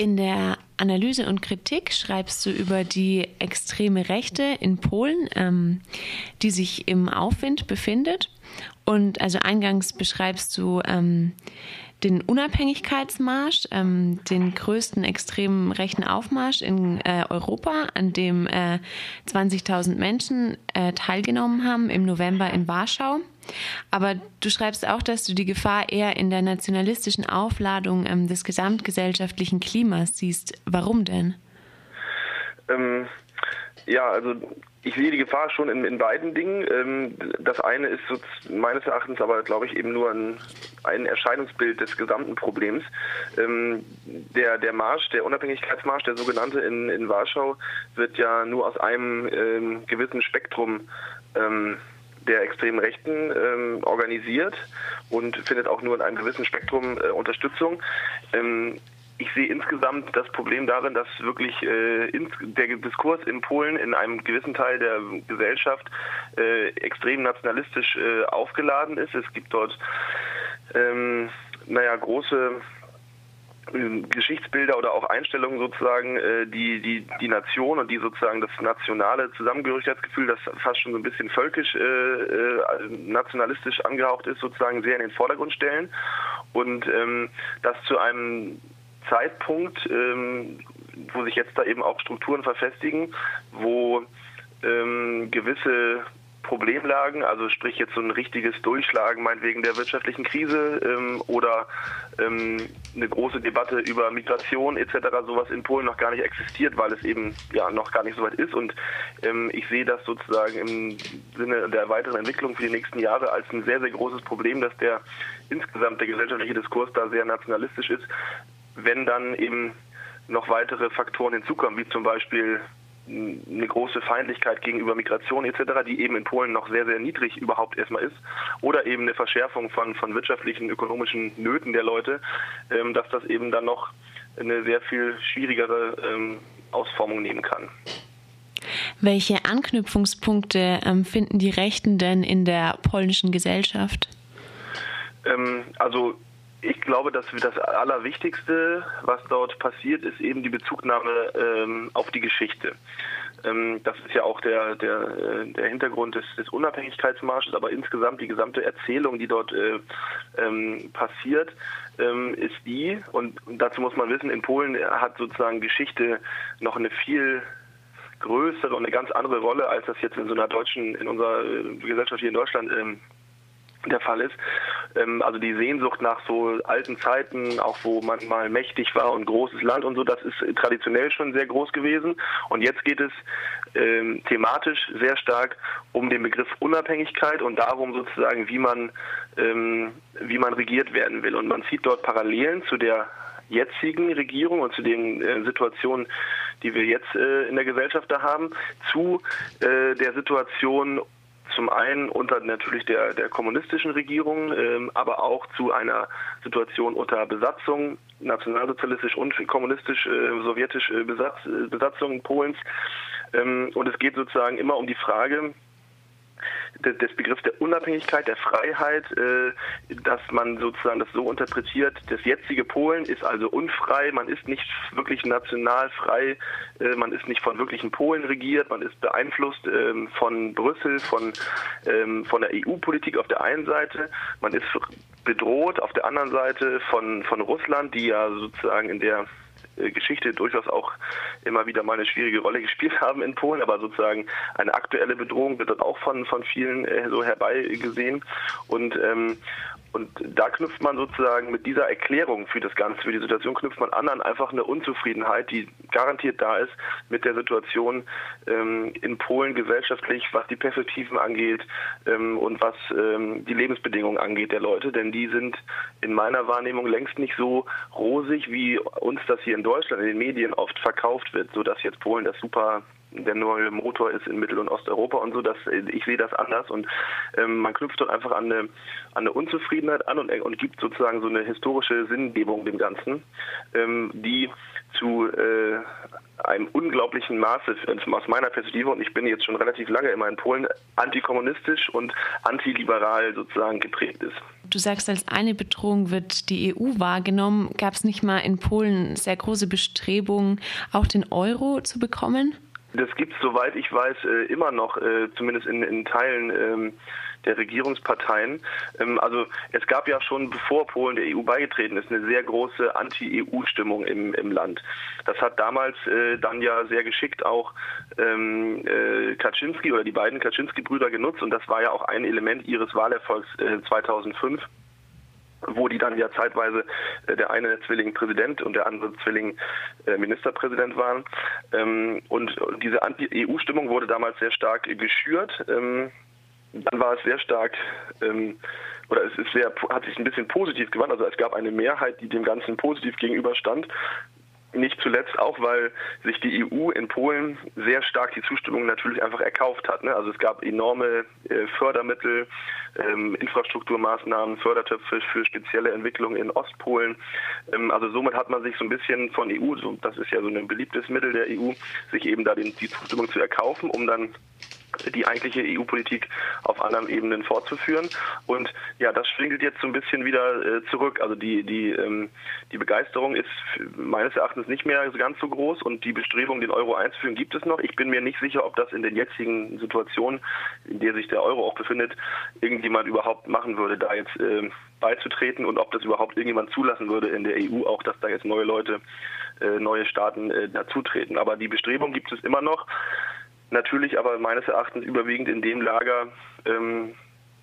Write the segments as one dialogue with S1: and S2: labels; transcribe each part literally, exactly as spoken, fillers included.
S1: In der Analyse und Kritik schreibst du über die extreme Rechte in Polen, ähm, die sich im Aufwind befindet. Und also eingangs beschreibst du ähm, den Unabhängigkeitsmarsch, ähm, den größten extremen rechten Aufmarsch in äh, Europa, an dem äh, zwanzigtausend Menschen äh, teilgenommen haben im November in Warschau. Aber du schreibst auch, dass du die Gefahr eher in der nationalistischen Aufladung ähm, des gesamtgesellschaftlichen Klimas siehst. Warum denn?
S2: Ähm, ja, also ich sehe die Gefahr schon in, in beiden Dingen. Ähm, das eine ist so, meines Erachtens aber, glaube ich, eben nur ein, ein Erscheinungsbild des gesamten Problems. Ähm, der, der Marsch, der Unabhängigkeitsmarsch, der sogenannte in, in Warschau, wird ja nur aus einem ähm, gewissen Spektrum ähm, der extremen Rechten ähm, organisiert und findet auch nur in einem gewissen Spektrum äh, Unterstützung. Ähm, ich sehe insgesamt das Problem darin, dass wirklich äh, ins, der Diskurs in Polen in einem gewissen Teil der Gesellschaft äh, extrem nationalistisch äh, aufgeladen ist. Es gibt dort ähm, naja, große Geschichtsbilder oder auch Einstellungen sozusagen, die, die, die Nation und die sozusagen das nationale Zusammengehörigkeitsgefühl, das fast schon so ein bisschen völkisch, äh, nationalistisch angehaucht ist, sozusagen sehr in den Vordergrund stellen und ähm, das zu einem Zeitpunkt, ähm, wo sich jetzt da eben auch Strukturen verfestigen, wo ähm, gewisse Problemlagen, also sprich jetzt so ein richtiges Durchschlagen meinetwegen der wirtschaftlichen Krise ähm, oder ähm, eine große Debatte über Migration et cetera, sowas in Polen noch gar nicht existiert, weil es eben ja noch gar nicht so weit ist und ähm, ich sehe das sozusagen im Sinne der weiteren Entwicklung für die nächsten Jahre als ein sehr, sehr großes Problem, dass der insgesamt der gesellschaftliche Diskurs da sehr nationalistisch ist, wenn dann eben noch weitere Faktoren hinzukommen, wie zum Beispiel eine große Feindlichkeit gegenüber Migration et cetera, die eben in Polen noch sehr, sehr niedrig überhaupt erstmal ist, oder eben eine Verschärfung von, von wirtschaftlichen, ökonomischen Nöten der Leute, ähm, dass das eben dann noch eine sehr viel schwierigere ähm, Ausformung nehmen kann.
S1: Welche Anknüpfungspunkte ähm, finden die Rechten denn in der polnischen Gesellschaft?
S2: Ähm, also Ich glaube, dass das Allerwichtigste, was dort passiert, ist eben die Bezugnahme ähm, auf die Geschichte. Ähm, das ist ja auch der, der, der Hintergrund des, des Unabhängigkeitsmarsches, aber insgesamt die gesamte Erzählung, die dort äh, ähm, passiert, ähm, ist die, und dazu muss man wissen, in Polen hat sozusagen Geschichte noch eine viel größere und eine ganz andere Rolle, als das jetzt in so einer deutschen, in unserer Gesellschaft hier in Deutschland ähm, der Fall ist. Also die Sehnsucht nach so alten Zeiten, auch wo man mal mächtig war und großes Land und so, das ist traditionell schon sehr groß gewesen. Und jetzt geht es ähm, thematisch sehr stark um den Begriff Unabhängigkeit und darum sozusagen, wie man, ähm, wie man regiert werden will. Und man sieht dort Parallelen zu der jetzigen Regierung und zu den äh, Situationen, die wir jetzt äh, in der Gesellschaft da haben, zu äh, der Situation zum einen unter natürlich der, der kommunistischen Regierung, ähm, aber auch zu einer Situation unter Besatzung, nationalsozialistisch und kommunistisch, äh, sowjetisch äh, Besatz, äh, Besatzung Polens. Ähm, und es geht sozusagen immer um die Frage des, des Begriffs der Unabhängigkeit, der Freiheit, äh, dass man sozusagen das so interpretiert, das jetzige Polen ist also unfrei, man ist nicht wirklich national frei, äh, man ist nicht von wirklichen Polen regiert, man ist beeinflusst äh, von Brüssel, von, ähm, von der E U-Politik auf der einen Seite, man ist bedroht auf der anderen Seite von, von Russland, die ja sozusagen in der Geschichte durchaus auch immer wieder mal eine schwierige Rolle gespielt haben in Polen, aber sozusagen eine aktuelle Bedrohung wird dort auch von von vielen äh, so herbeigesehen und ähm, und da knüpft man sozusagen mit dieser Erklärung für das Ganze, für die Situation, knüpft man an an einfach eine Unzufriedenheit, die garantiert da ist mit der Situation ähm, in Polen gesellschaftlich, was die Perspektiven angeht ähm, und was ähm, die Lebensbedingungen angeht der Leute, denn die sind in meiner Wahrnehmung längst nicht so rosig, wie uns das hier in Deutschland in den Medien oft verkauft wird, sodass jetzt Polen das super der neue Motor ist in Mittel- und Osteuropa und so, dass ich sehe das anders und ähm, man knüpft dort einfach an eine, an eine Unzufriedenheit an und, und gibt sozusagen so eine historische Sinngebung dem Ganzen, ähm, die zu äh, einem unglaublichen Maße aus meiner Perspektive, und ich bin jetzt schon relativ lange immer in Polen, antikommunistisch und antiliberal sozusagen geprägt ist.
S1: du sagst, als eine Bedrohung wird die E U wahrgenommen. Gab es nicht mal in Polen sehr große Bestrebungen, auch den Euro zu bekommen?
S2: Das gibt es, soweit ich weiß, immer noch, zumindest in, in Teilen der Regierungsparteien. Also es gab ja schon, bevor Polen der E U beigetreten ist, eine sehr große Anti-E U-Stimmung im, im Land. Das hat damals äh, dann ja sehr geschickt auch ähm, äh, Kaczynski oder die beiden Kaczynski-Brüder genutzt, und das war ja auch ein Element ihres Wahlerfolgs äh, zweitausendfünf, wo die dann ja zeitweise äh, der eine Zwilling Präsident und der andere Zwilling äh, Ministerpräsident waren. Ähm, und diese Anti-E U-Stimmung wurde damals sehr stark äh, geschürt. Ähm, Dann war es sehr stark, ähm, oder es ist sehr, hat sich ein bisschen positiv gewandt. Also es gab eine Mehrheit, die dem Ganzen positiv gegenüberstand. Nicht zuletzt auch, weil sich die E U in Polen sehr stark die Zustimmung natürlich einfach erkauft hat. Ne? Also es gab enorme äh, Fördermittel, ähm, Infrastrukturmaßnahmen, Fördertöpfe für spezielle Entwicklungen in Ostpolen. Ähm, also somit hat man sich so ein bisschen von E U, so, das ist ja so ein beliebtes Mittel der E U, sich eben da den, die Zustimmung zu erkaufen, um dann die eigentliche E U-Politik auf anderen Ebenen fortzuführen. Und ja, das schwingelt jetzt so ein bisschen wieder äh, zurück. Also die die ähm, die Begeisterung ist meines Erachtens nicht mehr ganz so groß, und die Bestrebung, den Euro einzuführen, gibt es noch. Ich bin mir nicht sicher, ob das in den jetzigen Situationen, in der sich der Euro auch befindet, irgendjemand überhaupt machen würde, da jetzt äh, beizutreten, und ob das überhaupt irgendjemand zulassen würde in der E U, auch dass da jetzt neue Leute, äh, neue Staaten äh, dazutreten. Aber die Bestrebung gibt es immer noch. Natürlich aber meines Erachtens überwiegend in dem Lager, ähm,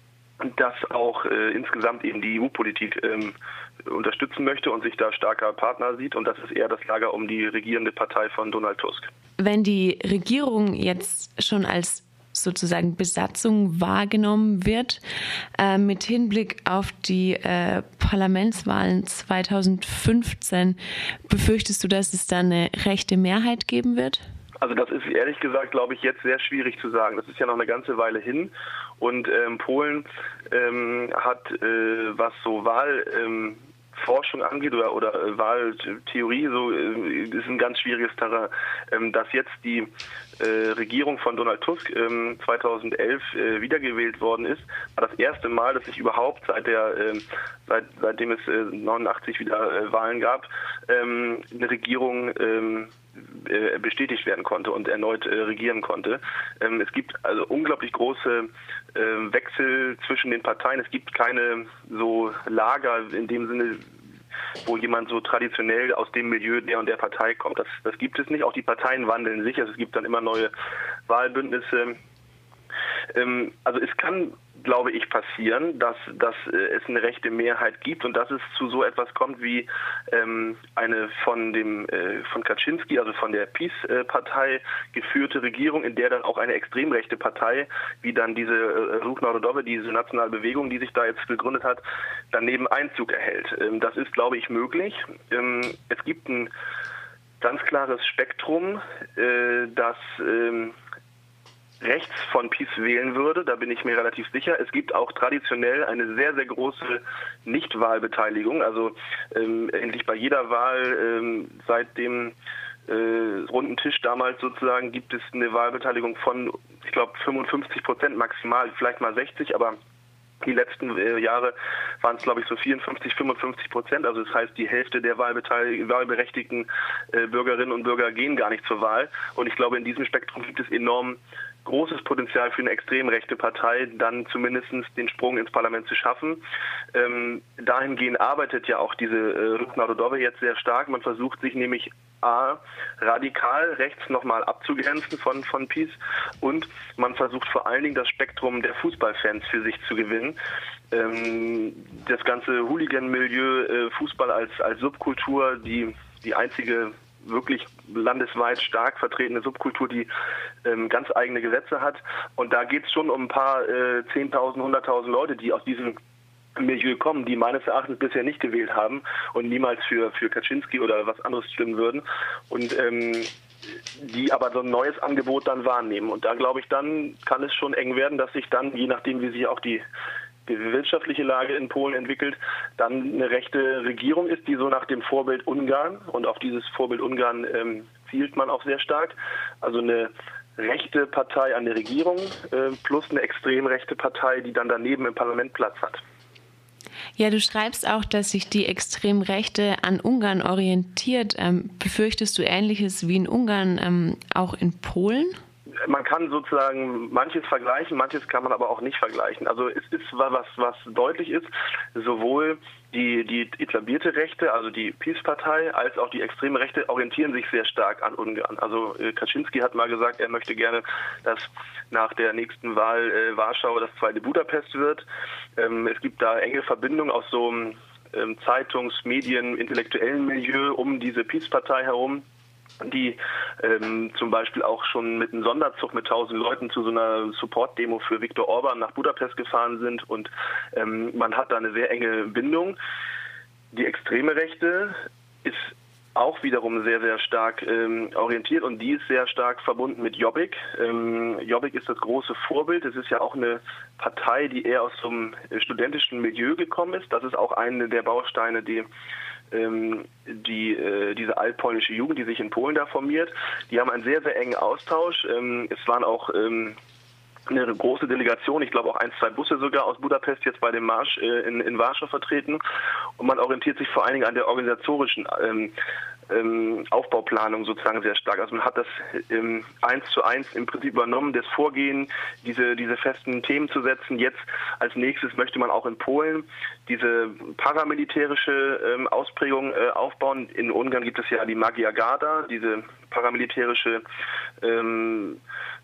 S2: das auch äh, insgesamt eben die E U-Politik ähm, unterstützen möchte und sich da starker Partner sieht. Und das ist eher das Lager um die regierende Partei von Donald Tusk.
S1: Wenn die Regierung jetzt schon als sozusagen Besatzung wahrgenommen wird, äh, mit Hinblick auf die äh, Parlamentswahlen zweitausendfünfzehn, befürchtest du, dass es da eine rechte Mehrheit geben wird?
S2: Also das ist ehrlich gesagt, glaube ich, jetzt sehr schwierig zu sagen. Das ist ja noch eine ganze Weile hin, und ähm, Polen ähm, hat, äh, was so Wahlforschung ähm, angeht oder, oder äh, Wahltheorie, so äh, ist ein ganz schwieriges Terrain. Ähm, dass jetzt die äh, Regierung von Donald Tusk ähm, zweitausendelf äh, wiedergewählt worden ist, war das erste Mal, dass sich überhaupt seit der äh, seit seitdem es äh, neunundachtzig wieder äh, Wahlen gab, ähm, eine Regierung ähm, bestätigt werden konnte und erneut äh, regieren konnte. Ähm, es gibt also unglaublich große äh, Wechsel zwischen den Parteien. Es gibt keine so Lager in dem Sinne, wo jemand so traditionell aus dem Milieu der und der Partei kommt. Das, das gibt es nicht. Auch die Parteien wandeln sich. Also es gibt dann immer neue Wahlbündnisse. Ähm, also es kann, glaube ich, passieren, dass, dass äh, es eine rechte Mehrheit gibt und dass es zu so etwas kommt wie ähm, eine von dem äh, von Kaczynski, also von der PiS-Partei geführte Regierung, in der dann auch eine extrem rechte Partei, wie dann diese äh, Ruch Narodowy, diese nationale Bewegung, die sich da jetzt gegründet hat, daneben Einzug erhält. Ähm, das ist, glaube ich, möglich. Ähm, es gibt ein ganz klares Spektrum, äh, das ähm, rechts von PiS wählen würde, da bin ich mir relativ sicher. Es gibt auch traditionell eine sehr, sehr große Nichtwahlbeteiligung. Also ähm, endlich bei jeder Wahl ähm, seit dem äh, runden Tisch damals sozusagen gibt es eine Wahlbeteiligung von, ich glaube, fünfundfünfzig Prozent maximal, vielleicht mal sechzig, aber die letzten äh, Jahre waren es, glaube ich, so vierundfünfzig, fünfundfünfzig Prozent. Also das heißt, die Hälfte der wahlberechtigten äh, Bürgerinnen und Bürger gehen gar nicht zur Wahl. Und ich glaube, in diesem Spektrum gibt es enorm großes Potenzial für eine extrem rechte Partei, dann zumindest den Sprung ins Parlament zu schaffen. Ähm, dahingehend arbeitet ja auch diese äh, Ruch Narodowy jetzt sehr stark. Man versucht sich nämlich A, radikal rechts nochmal abzugrenzen von, von PiS, und man versucht vor allen Dingen das Spektrum der Fußballfans für sich zu gewinnen. Ähm, das ganze Hooligan-Milieu, äh, Fußball als, als Subkultur, die, die einzige wirklich landesweit stark vertretene Subkultur, die ähm, ganz eigene Gesetze hat. Und da geht es schon um ein paar äh, zehntausend, hunderttausend Leute, die aus diesem Milieu kommen, die meines Erachtens bisher nicht gewählt haben und niemals für, für Kaczynski oder was anderes stimmen würden. Und ähm, die aber so ein neues Angebot dann wahrnehmen. Und da glaube ich, dann kann es schon eng werden, dass sich dann, je nachdem wie sich auch die die wirtschaftliche Lage in Polen entwickelt, dann eine rechte Regierung ist, die so nach dem Vorbild Ungarn, und auf dieses Vorbild Ungarn ähm, zielt man auch sehr stark, also eine rechte Partei an der Regierung äh, plus eine extrem rechte Partei, die dann daneben im Parlament Platz hat.
S1: Ja, du schreibst auch, dass sich die Extremrechte an Ungarn orientiert. Ähm, befürchtest du Ähnliches wie in Ungarn ähm, auch in Polen?
S2: Man kann sozusagen manches vergleichen, manches kann man aber auch nicht vergleichen. Also es ist was, was deutlich ist, sowohl die, die etablierte Rechte, also die PiS-Partei, als auch die extreme Rechte orientieren sich sehr stark an Ungarn. Also äh, Kaczynski hat mal gesagt, er möchte gerne, dass nach der nächsten Wahl äh, Warschau das zweite Budapest wird. Ähm, es gibt da enge Verbindungen aus so einem ähm, Zeitungs-, Medien-, intellektuellen Milieu um diese PiS-Partei herum, die ähm, zum Beispiel auch schon mit einem Sonderzug mit tausend Leuten zu so einer Support-Demo für Viktor Orban nach Budapest gefahren sind und ähm, man hat da eine sehr enge Bindung. Die extreme Rechte ist auch wiederum sehr, sehr stark ähm, orientiert und die ist sehr stark verbunden mit Jobbik. Ähm, Jobbik ist das große Vorbild. Es ist ja auch eine Partei, die eher aus so einem studentischen Milieu gekommen ist. Das ist auch eine der Bausteine, die die äh, diese altpolnische Jugend, die sich in Polen da formiert, die haben einen sehr, sehr engen Austausch. Ähm, es waren auch ähm, eine große Delegation, ich glaube auch ein, zwei Busse sogar aus Budapest jetzt bei dem Marsch äh, in, in Warschau vertreten. Und man orientiert sich vor allen Dingen an der organisatorischen ähm, ähm, Aufbauplanung sozusagen sehr stark. Also man hat das ähm, eins zu eins im Prinzip übernommen, das Vorgehen, diese, diese festen Themen zu setzen. Jetzt als nächstes möchte man auch in Polen diese paramilitärische ähm, Ausprägung äh, aufbauen. In Ungarn gibt es ja die Magyar Garda, diese paramilitärische ähm,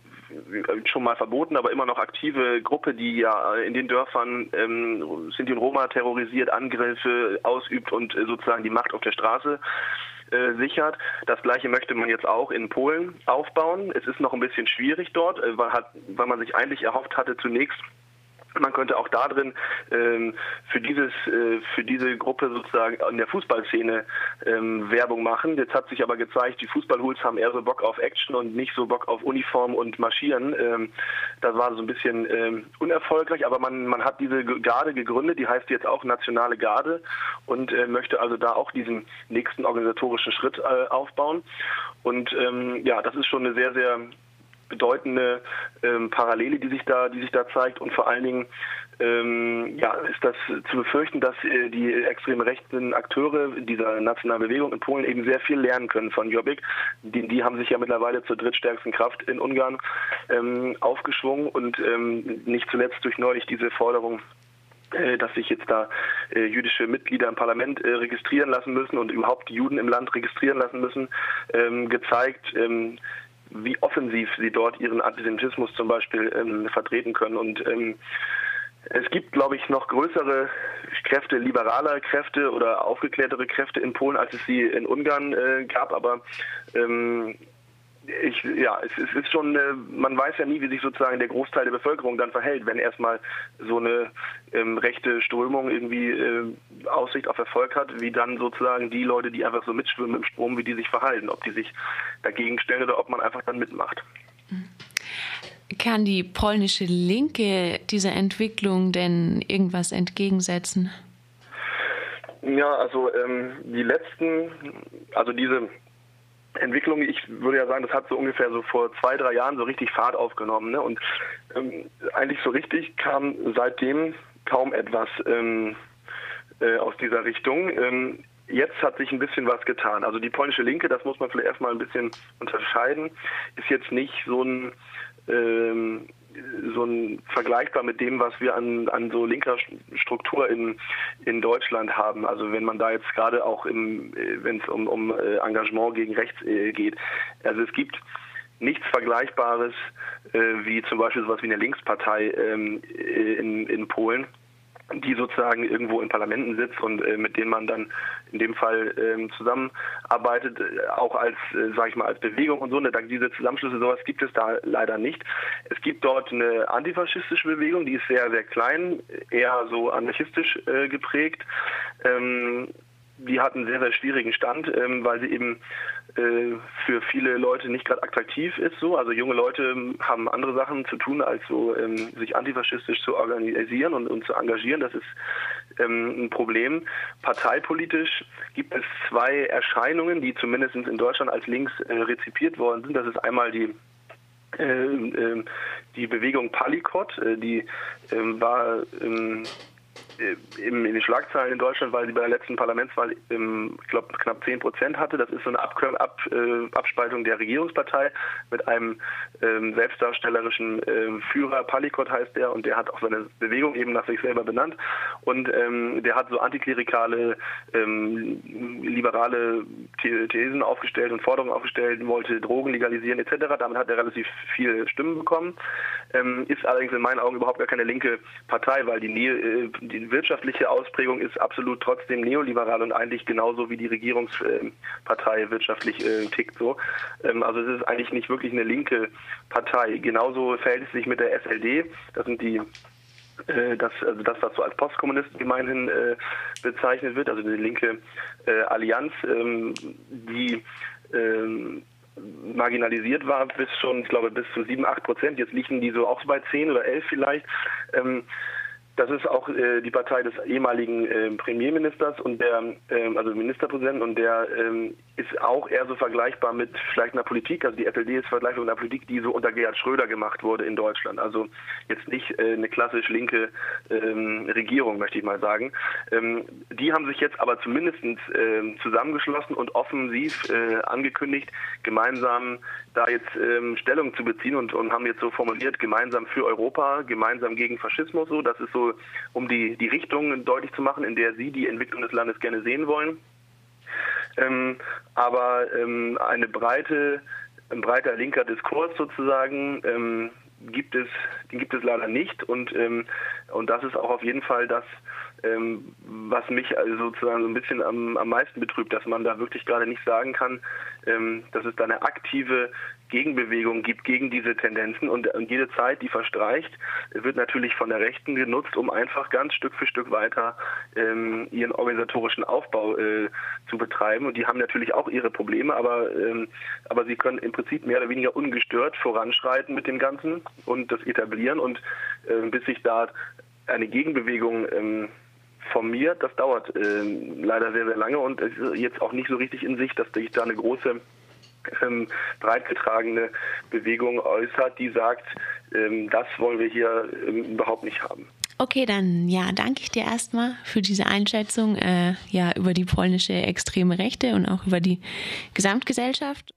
S2: schon mal verboten, aber immer noch aktive Gruppe, die ja in den Dörfern ähm, Sinti und Roma terrorisiert, Angriffe ausübt und äh, sozusagen die Macht auf der Straße äh, sichert. Das Gleiche möchte man jetzt auch in Polen aufbauen. Es ist noch ein bisschen schwierig dort, äh, weil, hat, weil man sich eigentlich erhofft hatte zunächst, man könnte auch da drin ähm, für dieses, äh, für diese Gruppe sozusagen in der Fußballszene ähm, Werbung machen. Jetzt hat sich aber gezeigt, die Fußballhools haben eher so Bock auf Action und nicht so Bock auf Uniform und Marschieren. Ähm, das war so ein bisschen ähm, unerfolgreich, aber man, man hat diese Garde gegründet, die heißt jetzt auch Nationale Garde und äh, möchte also da auch diesen nächsten organisatorischen Schritt äh, aufbauen. Und ähm, ja, das ist schon eine sehr, sehr bedeutende ähm, Parallele, die sich da, die sich da zeigt und vor allen Dingen ähm, ja, ist das zu befürchten, dass äh, die extrem rechten Akteure dieser nationalen Bewegung in Polen eben sehr viel lernen können von Jobbik. Die, die haben sich ja mittlerweile zur drittstärksten Kraft in Ungarn ähm, aufgeschwungen und ähm, nicht zuletzt durch neulich diese Forderung, dass sich jetzt da äh, jüdische Mitglieder im Parlament äh, registrieren lassen müssen und überhaupt die Juden im Land registrieren lassen müssen, ähm, gezeigt, ähm, wie offensiv sie dort ihren Antisemitismus zum Beispiel ähm, vertreten können. Und ähm, es gibt, glaube ich, noch größere Kräfte, liberaler Kräfte oder aufgeklärtere Kräfte in Polen, als es sie in Ungarn äh, gab. Aber ähm, ich, ja, es, es ist schon, äh, man weiß ja nie, wie sich sozusagen der Großteil der Bevölkerung dann verhält, wenn erstmal so eine ähm, rechte Strömung irgendwie äh, Aussicht auf Erfolg hat, wie dann sozusagen die Leute, die einfach so mitschwimmen im Strom, wie die sich verhalten, ob die sich dagegen stellen oder ob man einfach dann mitmacht.
S1: Kann die polnische Linke dieser Entwicklung denn irgendwas entgegensetzen?
S2: Ja, also ähm, die letzten, also diese Entwicklung, ich würde ja sagen, das hat so ungefähr so vor zwei, drei Jahren so richtig Fahrt aufgenommen. Ne? Und ähm, eigentlich so richtig kam seitdem kaum etwas ähm, äh, aus dieser Richtung. Ähm, jetzt hat sich ein bisschen was getan. Also die polnische Linke, das muss man vielleicht erstmal ein bisschen unterscheiden, ist jetzt nicht so ein ähm, so ein vergleichbar mit dem, was wir an, an so linker Struktur in, in Deutschland haben. Also wenn man da jetzt gerade auch im, wenn es um, um Engagement gegen rechts äh, geht. Also es gibt nichts Vergleichbares äh, wie zum Beispiel sowas wie eine Linkspartei ähm, in, in Polen, die sozusagen irgendwo in Parlamenten sitzt und äh, mit denen man dann in dem Fall ähm, zusammenarbeitet, äh, auch als, äh, sage ich mal, als Bewegung und so. Ne, diese Zusammenschlüsse, sowas gibt es da leider nicht. Es gibt dort eine antifaschistische Bewegung, die ist sehr, sehr klein, eher so anarchistisch äh, geprägt. Ähm, die hat einen sehr, sehr schwierigen Stand, ähm, weil sie eben äh, für viele Leute nicht gerade attraktiv ist. So. Also junge Leute haben andere Sachen zu tun, als so ähm, sich antifaschistisch zu organisieren und, und zu engagieren. Das ist ähm, ein Problem. Parteipolitisch gibt es zwei Erscheinungen, die zumindest in Deutschland als links äh, rezipiert worden sind. Das ist einmal die äh, äh, die Bewegung Palikot, äh, die äh, war äh, in den Schlagzeilen in Deutschland, weil sie bei der letzten Parlamentswahl, ähm, ich glaube, knapp zehn Prozent hatte. Das ist so eine Ab Ab äh, Abspaltung der Regierungspartei mit einem ähm, selbstdarstellerischen äh, Führer, Palikot heißt der, und der hat auch seine Bewegung eben nach sich selber benannt. Und ähm, der hat so antiklerikale, ähm, liberale Thesen aufgestellt und Forderungen aufgestellt, wollte Drogen legalisieren et cetera. Damit hat er relativ viele Stimmen bekommen. Ähm, ist allerdings in meinen Augen überhaupt gar keine linke Partei, weil die, äh, die wirtschaftliche Ausprägung ist absolut trotzdem neoliberal und eigentlich genauso wie die Regierungspartei äh, wirtschaftlich äh, tickt so. Ähm, also es ist eigentlich nicht wirklich eine linke Partei. Genauso verhält es sich mit der S L D. Das sind die Das, also das, was so als Postkommunisten gemeinhin äh, bezeichnet wird, also die linke äh, Allianz, ähm, die ähm, marginalisiert war bis schon, ich glaube, bis zu sieben, acht Prozent. Jetzt liegen die so auch bei zehn oder elf vielleicht. Ähm, Das ist auch äh, die Partei des ehemaligen äh, Premierministers und der, ähm, also Ministerpräsidenten, und der ähm, ist auch eher so vergleichbar mit vielleicht einer Politik, also die S L D ist vergleichbar mit einer Politik, die so unter Gerhard Schröder gemacht wurde in Deutschland. Also jetzt nicht äh, eine klassisch linke ähm, Regierung, möchte ich mal sagen. Ähm, die haben sich jetzt aber zumindest äh, zusammengeschlossen und offensiv äh, angekündigt, gemeinsam da jetzt ähm, Stellung zu beziehen und, und haben jetzt so formuliert, gemeinsam für Europa, gemeinsam gegen Faschismus, so, das ist so, um die, die Richtung deutlich zu machen, in der sie die Entwicklung des Landes gerne sehen wollen. Ähm, aber ähm, eine breite, ein breiter linker Diskurs sozusagen ähm, gibt es, den gibt es leider nicht, und ähm, und das ist auch auf jeden Fall das, ähm, was mich also sozusagen so ein bisschen am, am meisten betrübt, dass man da wirklich gerade nicht sagen kann, ähm, dass es da eine aktive Gegenbewegung gibt gegen diese Tendenzen, und, und jede Zeit, die verstreicht, wird natürlich von der Rechten genutzt, um einfach ganz Stück für Stück weiter ähm, ihren organisatorischen Aufbau äh, zu betreiben, und die haben natürlich auch ihre Probleme, aber ähm, aber sie können im Prinzip mehr oder weniger ungestört voranschreiten mit dem Ganzen und das etablieren, und äh, bis sich da eine Gegenbewegung ähm, formiert, das dauert ähm, leider sehr, sehr lange, und es ist jetzt auch nicht so richtig in Sicht, dass sich da eine große ähm, breit getragene Bewegung äußert, die sagt, ähm, das wollen wir hier ähm, überhaupt nicht haben.
S1: Okay, dann ja, danke ich dir erstmal für diese Einschätzung äh, ja, über die polnische extreme Rechte und auch über die Gesamtgesellschaft.